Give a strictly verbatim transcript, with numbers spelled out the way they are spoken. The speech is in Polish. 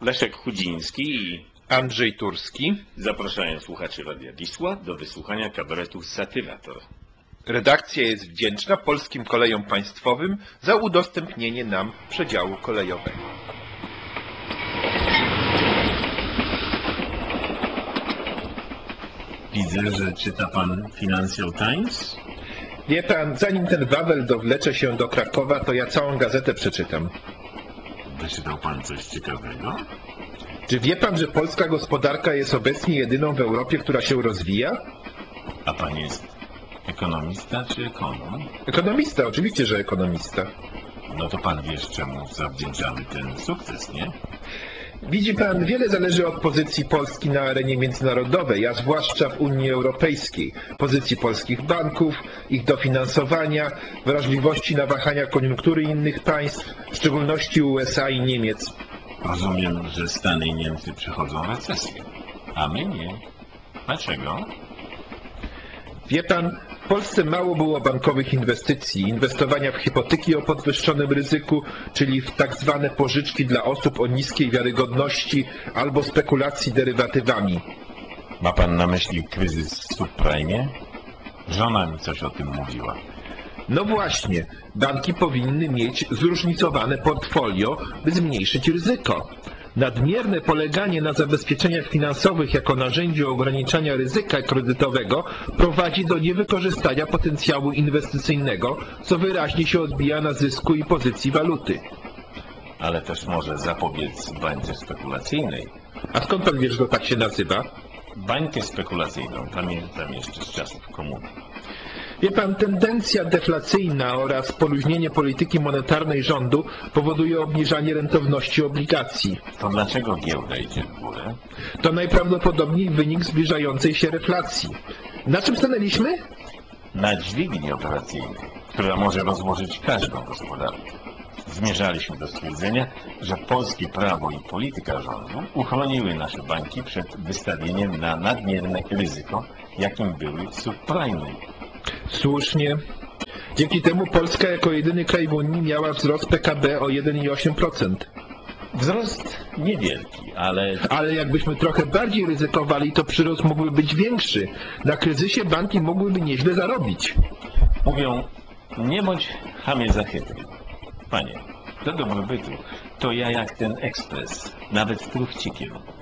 Leszek Chudziński i Andrzej Turski. Zapraszają słuchaczy Radia Wisła do wysłuchania kabaretu Satyrator. Redakcja jest wdzięczna Polskim Kolejom Państwowym za udostępnienie nam przedziału kolejowego. Widzę, że czyta pan Financial Times. Wie pan, zanim ten Wawel dowlecze się do Krakowa, to ja całą gazetę przeczytam. Wyczytał pan coś ciekawego? Czy wie pan, że polska gospodarka jest obecnie jedyną w Europie, która się rozwija? A pan jest ekonomista czy ekonom? Ekonomista, oczywiście, że ekonomista. No to pan wiesz, czemu zawdzięczamy ten sukces, nie? Widzi pan, wiele zależy od pozycji Polski na arenie międzynarodowej, a zwłaszcza w Unii Europejskiej, pozycji polskich banków, ich dofinansowania, wrażliwości na wahania koniunktury innych państw, w szczególności U S A i Niemiec. Rozumiem, że Stany i Niemcy przechodzą recesję, a my nie. Dlaczego? Wie pan, w Polsce mało było bankowych inwestycji, inwestowania w hipoteki o podwyższonym ryzyku, czyli w tak zwane pożyczki dla osób o niskiej wiarygodności albo spekulacji derywatywami. Ma pan na myśli kryzys w subprime? Żona mi coś o tym mówiła. No właśnie, banki powinny mieć zróżnicowane portfolio, by zmniejszyć ryzyko. Nadmierne poleganie na zabezpieczeniach finansowych jako narzędziu ograniczania ryzyka kredytowego prowadzi do niewykorzystania potencjału inwestycyjnego, co wyraźnie się odbija na zysku i pozycji waluty. Ale też może zapobiec bańce spekulacyjnej. A skąd pan wie, że to tak się nazywa? Bańkę spekulacyjną pamiętam jeszcze z czasów komuny. Wie pan, tendencja deflacyjna oraz poluźnienie polityki monetarnej rządu powoduje obniżanie rentowności obligacji. To dlaczego giełda idzie w górę? To najprawdopodobniej wynik zbliżającej się reflacji. Na czym stanęliśmy? Na dźwigni operacyjnej, która może rozłożyć każdą gospodarkę. Zmierzaliśmy do stwierdzenia, że polskie prawo i polityka rządu uchroniły nasze banki przed wystawieniem na nadmierne ryzyko, jakim były subprime. Słusznie. Dzięki temu Polska jako jedyny kraj w Unii miała wzrost P K B o jeden i osiem procent. Wzrost niewielki, ale... Ale jakbyśmy trochę bardziej ryzykowali, to przyrost mógłby być większy. Na kryzysie banki mogłyby nieźle zarobić. Mówią, nie bądź chamie zachytry. Panie, do dobrobytu to ja jak ten ekspres, nawet truchcikiem.